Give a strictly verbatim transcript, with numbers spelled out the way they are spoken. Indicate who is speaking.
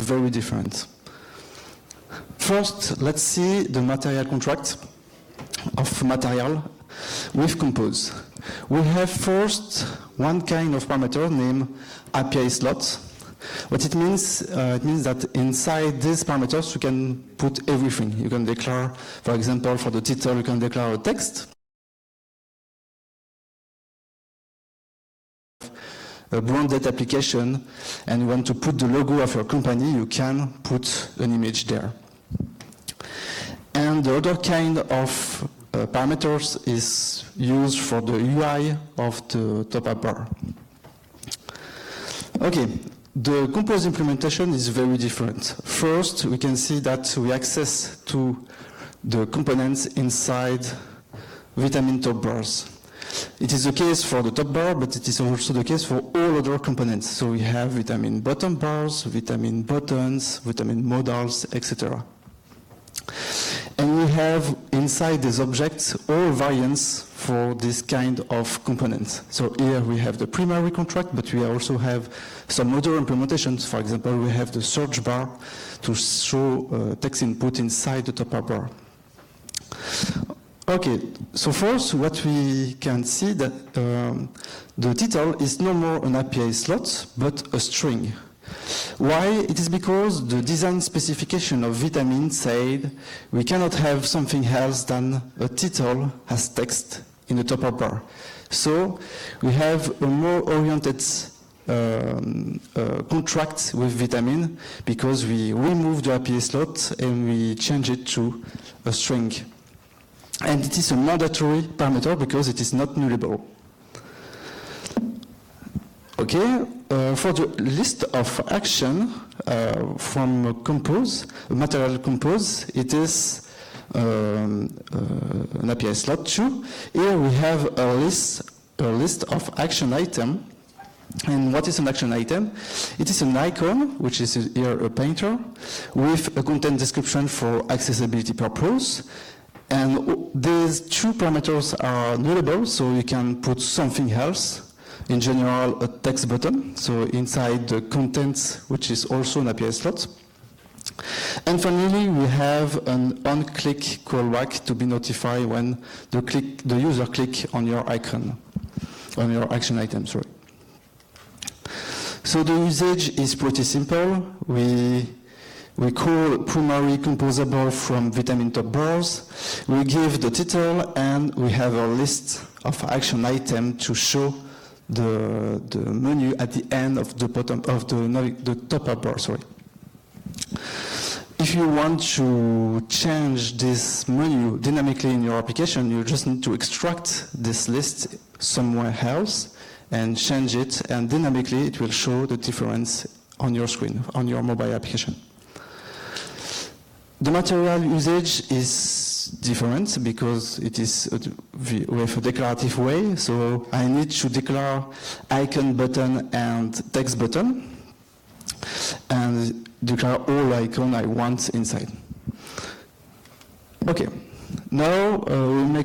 Speaker 1: very different. First, let's see the material contract of material with Compose. We have first one kind of parameter named A P I slot. What it means, uh, it means that inside these parameters you can put everything. You can declare, for example, for the title you can declare a text, a branded application, and you want to put the logo of your company, you can put an image there. And the other kind of uh, parameters is used for the U I of the top-up bar. Okay, the Compose implementation is very different. First, we can see that we access to the components inside Vitamin top bars. It is the case for the top bar, but it is also the case for all other components. So we have Vitamin bottom bars, Vitamin buttons, Vitamin modals, et cetera. And we have inside these objects all variants for this kind of components. So here we have the primary contract, but we also have some other implementations. For example, we have the search bar to show uh, text input inside the top-up bar. Okay, so first what we can see that um, the title is no more an A P I slot, but a string. Why? It is because the design specification of Vitamin said we cannot have something else than a title as text in the top-up bar. So we have a more oriented um, uh, contract with Vitamin because we remove the A P I slot and we change it to a string. And it is a mandatory parameter because it is not nullable. Okay, uh, for the list of action uh, from Compose, material Compose, it is um, uh, an A P I slot too. Here we have a list, a list of action item. And what is an action item? It is an icon, which is here a painter, with a content description for accessibility purpose. And these two parameters are nullable, so you can put something else. In general, a text button, so inside the content, which is also an A P I slot. And finally, we have an on-click callback to be notified when the, click, the user click on your icon, on your action item, sorry. So the usage is pretty simple. We, we call primary composable from Vitamin top bars. We give the title, and we have a list of action items to show The, the menu at the end of the bottom of the, the top-up bar. Sorry. If you want to change this menu dynamically in your application, you just need to extract this list somewhere else and change it, and dynamically it will show the difference on your screen, on your mobile application. The material usage is different because it is with a declarative way. So I need to declare icon button and text button and declare all icon I want inside. Okay, now uh, we'll make